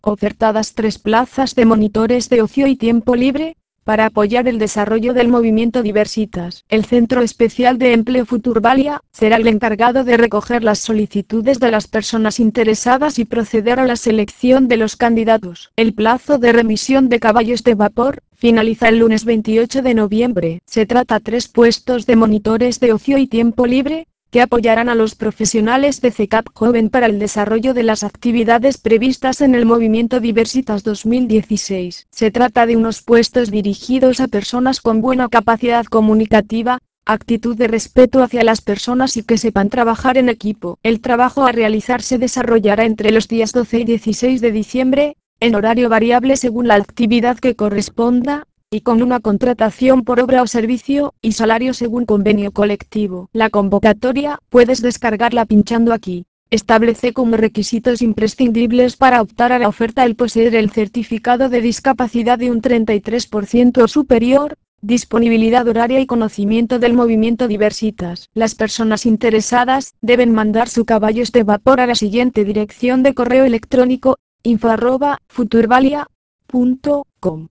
Ofertadas 3 plazas de monitores de ocio y tiempo libre, para apoyar el desarrollo del movimiento Diversitas. El Centro Especial de Empleo Futurvalia será el encargado de recoger las solicitudes de las personas interesadas y proceder a la selección de los candidatos. El plazo de remisión de caballos de vapor finaliza el lunes 28 de noviembre. Se trata de 3 puestos de monitores de ocio y tiempo libre, que apoyarán a los profesionales de CECAP Joven para el desarrollo de las actividades previstas en el movimiento Diversitas 2016. Se trata de unos puestos dirigidos a personas con buena capacidad comunicativa, actitud de respeto hacia las personas y que sepan trabajar en equipo. El trabajo a realizar se desarrollará entre los días 12 y 16 de diciembre, en horario variable según la actividad que corresponda, y con una contratación por obra o servicio, y salario según convenio colectivo. La convocatoria, puedes descargarla pinchando aquí. Establece como requisitos imprescindibles para optar a la oferta el poseer el certificado de discapacidad de un 33% o superior, disponibilidad horaria y conocimiento del movimiento Diversitas. Las personas interesadas deben mandar su caballos de vapor a la siguiente dirección de correo electrónico: info@futurvalia.com.